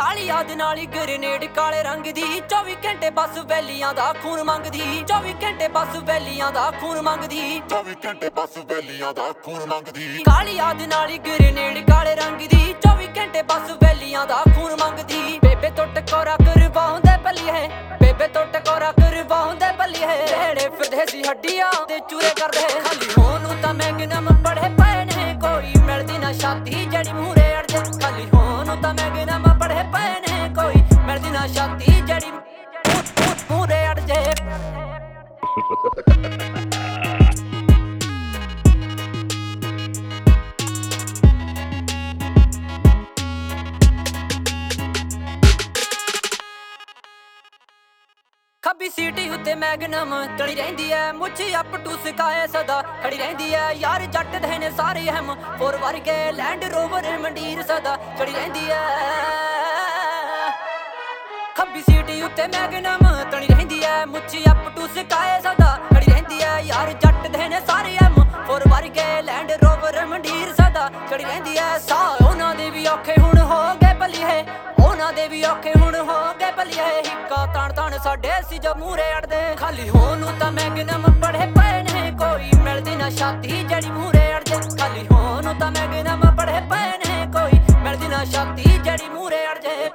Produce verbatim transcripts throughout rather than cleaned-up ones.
ਕਾਲੀ ਯਾਦ ਨਾਲ ਹੀ ਗ੍ਰੇਨੇਡ ਕਾਲੇ ਰੰਗ ਦੀ ਚੌਵੀ ਘੰਟੇ ਬਸ ਵੈਲੀਆਂ ਦਾ ਖੂਨ ਮੰਗਦੀ ਚੌਵੀ ਘੰਟੇ ਬਸ ਵੈਲੀਆਂ ਦਾ ਖੂਨ ਮੰਗਦੀ ਚੌਵੀ ਘੰਟੇ ਬਸ ਵੈਲੀਆਂ ਦਾ ਖੂਨ ਮੰਗਦੀ ਕਾਲੀ ਯਾਦ ਨਾਲ ਹੀ ਗ੍ਰੇਨੇਡ ਕਾਲੇ ਰੰਗ ਦੀ ਚੌਵੀ ਘੰਟੇ ਬਸ ਵੈਲੀਆਂ ਦਾ ਖੂਨ ਮੰਗਦੀ ਬੇਬੇ ਤੋਂ ਟਕੋਰਾ ਕਰਵਾਉਂਦੇ ਭਲੀ ਹੈ ਬੇਬੇ ਤੋਂ ਟਕੋਰਾ ਕਰਵਾਉਂਦੇ ਭਲੀ ਹੈ ਜਿਹੜੇ ਫਿਰਦੇ ਸੀ ਹੱਡੀਆਂ ਤੇ ਚੂਰੇ ਕਰਦੇ ਖਾਲੀ ਹੋਣ ਨੂੰ ਤਾਂ ਮੈਗਨਮ ਪੜੇ ਪਏ ਨੇ ਕੋਈ ਮਿਲਦੀ ਨਾ ਛਾਤੀ ਜਿਹੜੀ ਮੂਹਰੇ ਅੜ ਜੇ ਖਾਲੀ ਹੋਣ ਨੂੰ ਤਾਂ ਮੈਗਨਮ ਪੜੇ ਪਏ ਨੇ ਕੋਈ ਮਿਲਦੀ ਨਾ ਛਾਤੀ ਜਿਹੜੀ ਮੂਹਰੇ ਅੜ ਜੇ ਖੱਬੀ ਸੀਟੀ ਉੱਤੇ ਮੈਗਨਮ ਤਲੀ ਰਹਿੰਦੀ ਐ ਮੁੱਛੀ ਅਪ ਟੂ ਸਕਾਏ ਸਦਾ ਖੜੀ ਰਹਿੰਦੀ ਐ ਯਾਰ ਜੱਟ ਦੇ ਨੇ ਸਾਰੇ ਹਮ ਫੋਰ ਵਰਗੇ ਲੈਂਡ ਰੋਵਰ ਮੰਡੀਰ ਸਦਾ ਚੜੀ ਰਹਿੰਦੀ ਐ ਖੱਬੀ ਸੀਟੀ ਉੱਤੇ ਮੈਗਨਮ ਤਲੀ ਰਹਿੰਦੀ ਐ ਮੁੱਛੀ ਅਪ ਟੂ ਸਕਾਏ ਸਦਾ ਖੜੀ ਰਹਿੰਦੀ ਐ ਯਾਰ ਜੱਟ ਦੇ ਨੇ ਸਾਰੇ ਹਮ ਫੋਰ ਵਰਗੇ ਲੈਂਡ ਰੋਵਰ ਮੰਡੀਰ ਸਦਾ ਚੜੀ ਰਹਿੰਦੀ ਐ ਸਾਹ ਉਹਨਾਂ ਦੇ ਵੀ ਔਖੇ ਹੁਣ ਹੋ ਗਏ ਭਲੀ ਹੈ ਉਹਨਾਂ ਦੇ ਵੀ ਔਖੇ ਹੁਣ ਹੋ ਗਏ ਭਲੀਏ ਹਿੱਕਾ ਤਾਣ ਤਾਣ ਸਾਡੇ ਸੀ ਜੋ ਮੂਹਰੇ ਅੜਦੇ ਖਾਲੀ ਹੋਣ ਨੂੰ ਤਾਂ ਮੈਗਨਮ ਪੜੇ ਪਏ ਨੇ ਕੋਈ ਮਿਲਦੀ ਨਾ ਛਾਤੀ ਜਿਹੜੀ ਮੂਹਰੇ ਅੜ ਜੇ ਖਾਲੀ ਹੋਣ ਨੂੰ ਤਾਂ ਮੈਗਨਮ ਪੜੇ ਪਏ ਨੇ ਕੋਈ ਮਿਲਦੀ ਨਾ ਛਾਤੀ ਜਿਹੜੀ ਮੂਹਰੇ ਅੜ ਜੇ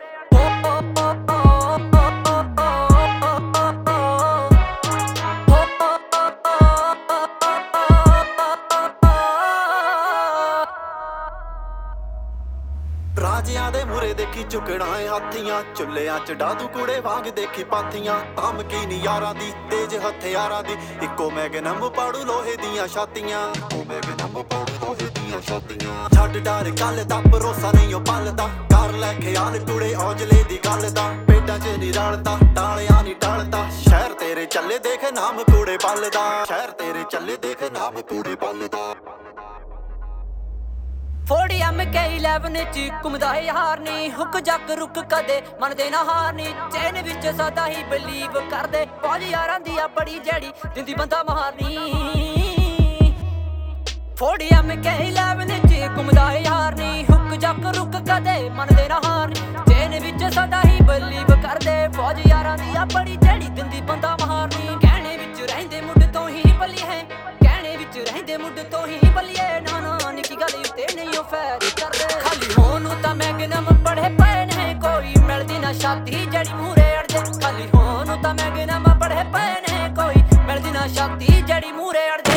ਰਾਜਿਆਂ ਦੇ ਮੂਰੇ ਦੇਖੀ ਝੁਕਣਾ ਏ ਹਾਥੀਆਂ ਚੁੱਲਿਆਂ ਚ ਡਾਦੂ ਕੁੜੇ ਵਾਂਗ ਦੇਖੀ ਪਾਥੀਆਂ ਧਮਕੀ ਨੀ ਯਾਰਾਂ ਦੀ ਤੇਜ ਹਥਿਆਰਾਂ ਦੀ ਇੱਕੋ ਮੈਗਨਮ ਪਾੜੂ ਲੋਹੇ ਦੀਆਂ ਛਾਤੀਆਂ ਇੱਕੋ ਮੈਗਨਮ ਪਾੜੂ ਲੋਹੇ ਦੀਆਂ ਛਾਤੀਆਂ ਛੱਡ ਡਰ ਕੱਲ ਦਾ ਭਰੋਸਾ ਨਹੀਂ ਉਹ ਪਲਦਾ ਕਰ ਲੈ ਖਿਆਲ ਟੁੜੇ ਔਜਲੇ ਦੀ ਗੱਲ ਦਾ ਪੇਟਾਂ ਚ ਨੀ ਰਲਦਾ ਟਾਲਿਆਂ ਨੀ ਟਲਦਾ ਸ਼ਹਿਰ ਤੇਰੇ ਚੱਲੇ ਦੇਖ ਨਾਮ ਕੂੜੇ ਪਲਦਾ ਸ਼ਹਿਰ ਤੇਰੇ ਚੱਲੇ ਦੇਖ ਨਾਮ ਕੂੜੇ ਪਲਦਾ ਫੋਰਟੀ ਐਮ ਕੇ ਇਲੈਵਨ ਚ ਘੁੰਮਦਾ ਹੈ ਹਾਰ ਨੀ ਹੁੱਕ ਜੱਗ ਰੁਕ ਕਦੇ ਮੰਨਦੇ ਨਾ ਹਾਰ ਨੀ ਚੈਨ ਵਿੱਚ ਸਦਾ ਹੀ ਬਲੀਵ ਕਰਦੇ ਪੌਜ ਯਾਰਾਂ ਦੀ ਆ ਬੜੀ ਜਿਹੜੀ ਦਿੰਦੀ ਬੰਦਾ ਮਾਰਨੀ ਫੋਰਟੀ ਐਮ ਕੇ ਇਲੈਵਨ ਚ ਘੁੰਮਦਾ ਹੈ ਹਾਰ ਨੀ ਹੁੱਕ ਜੱਗ ਰੁਕ ਕਦੇ ਮੰਨਦੇ ਨਾ ਹਾਰ ਨੀ ਚੈਨ ਵਿੱਚ ਸਦਾ ਹੀ ਬਲੀਵ ਕਰਦੇ ਪੌਜ ਯਾਰਾਂ ਦੀ ਆ ਬੜੀ ਜਿਹੜੀ ਦਿੰਦੀ ਬੰਦਾ ਮਾਰਨੀ ਕਹਿਣੇ ਵਿੱਚ ਰਹਿੰਦੇ ਮੁੱਢ ਤੋਂ ਹੀ ਬਲੀ ਹੈ ਕਹਿਣੇ ਵਿੱਚ ਰਹਿੰਦੇ ਮੁੱਢ ਤੋਂ ਹੀ ਬਲੀਏ ਨਾ ਨਾ ਨਿੱਕੀ ਗੱਲ ਉੱਤੇ ਨਹੀਂ ਉਹ ਫੈਰ ਕਰਦੇ ਖਾਲੀ ਹੋਣ ਨੂੰ ਤਾਂ ਮੈਗਨਮ ਪੜੇ ਪਏ ਨੇ ਕੋਈ ਮਿਲਦੀ ਨਾ ਛਾਤੀ ਜਿਹੜੀ ਮੂਹਰੇ ਅੜ ਜੇ ਖਾਲੀ ਹੋਣ ਨੂੰ ਤਾਂ ਮੈਗਨਮ ਪੜੇ ਪਏ ਨੇ ਕੋਈ ਮਿਲਦੀ ਨਾ ਛਾਤੀ ਜਿਹੜੀ ਮੂਹਰੇ ਅੜ ਜੇ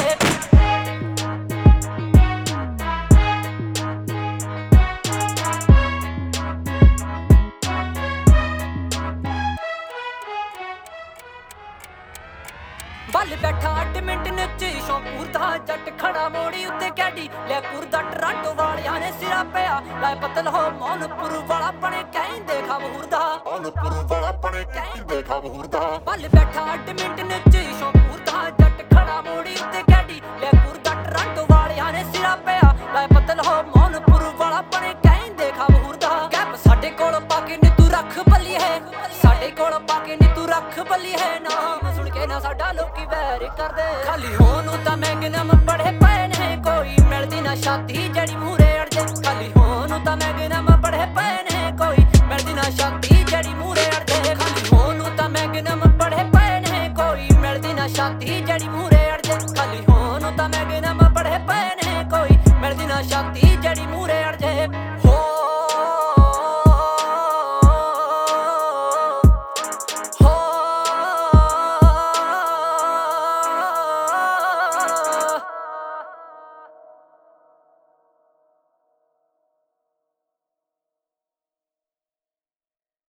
ਬੱਲ ਬੈਠਾ ਅੱਠ ਮਿੰਟ ਨੱਚੇ ਸ਼ੌਂਪੂਰ ਦਾ ਜੱਟ ਖੜਾ ਮੋੜੀ ਉੱਤੇ ਕੈਡੀ ਲੈ ਪੁਰ ਦਾ ਟਰਾਂਟੋ ਵਾਲਿਆਂ ਨੇ ਸਿਰਾ ਪਿਆ ਲੈ ਪਤਲ ਹੋ ਮੌਨਪੁਰ ਵਾਲਾ ਬਣੇ ਕਹਿੰਦੇ ਖਬੂਰ ਦਾ ਮੌਨਪੁਰ ਵਾਲਾ ਬਣੇ ਕਹਿੰਦੇ ਖਬੂਰ ਦਾ ਬੱਲ ਬੈਠਾ ਅੱਠ ਮਿੰਟ ਨੱਚੇ ਸ਼ੌਂਪੂਰ ਦਾ ਜੱਟ ਖੜਾ ਮੋੜੀ ਉੱਤੇ ਕੈਡੀ ਲੈ ਪੁਰ ਦਾ ਟਰਾਂਟੋ ਵਾਲਿਆਂ ਨੇ ਸਿਰਾ ਪਿਆ ਲੈ ਪਤਲ ਹੋ ਮੌਨਪੁਰ ਵਾਲਾ ਬਣੇ ਕਹਿੰਦੇ ਖਬੂਰ ਦਾ ਕੈਪ ਸਾਡੇ ਕੋਲ ਪਾ ਕੇ ਨੀ ਤੂੰ ਰੱਖ ਬੱਲੀ ਹੈ ਸਾਡੇ ਕੋਲ ਪਾ ਕੇ ਨੀ ਤੂੰ ਰੱਖ ਬੱਲੀ ਹੈ ਨਾਮ ਸੁਣ ਕੇ ਨਾ ਸਾਡਾ ਲੋਕੀ ਵੈਰ ਕਰਦੇ ਖਾਲੀ ਹੋਣ ਨੂੰ ਤਾਂ ਮੈਗਨਮ ਪੜੇ ਪਏ ਨੇ ਕੋਈ ਮਿਲਦੀ ਨਾ ਛਾਤੀ ਜਿਹੜੀ ਮੂਹਰੇ ਅੜ ਜੇ ਖਾਲੀ ਹੋਣ ਨੂੰ ਤਾਂ ਮੈਗਨਮ ਪੜੇ ਪਏ ਨੇ ਕੋਈ ਮਿਲਦੀ ਨਾ ਛਾਤੀ ਜਿਹੜੀ ਮੂਹਰੇ ਅੜ ਜੇ ਖਾਲੀ ਹੋਣ ਨੂੰ ਤਾਂ ਮੈਗਨਮ ਪੜੇ ਪਏ ਨੇ ਕੋਈ ਮਿਲਦੀ ਨਾ ਛਾਤੀ ਜਿਹੜੀ ਮੂਹਰੇ ਅੜ ਜੇ ਖਾਲੀ ਹੋਣ ਨੂੰ ਤਾਂ ਮੈਗਨਮ ਪੜੇ ਪਏ ਨੇ ਕੋਈ ਮਿਲਦੀ ਨਾ ਛਾਤੀ ਜਿਹੜੀ ਮੂਹਰੇ ਅੜ ਜੇ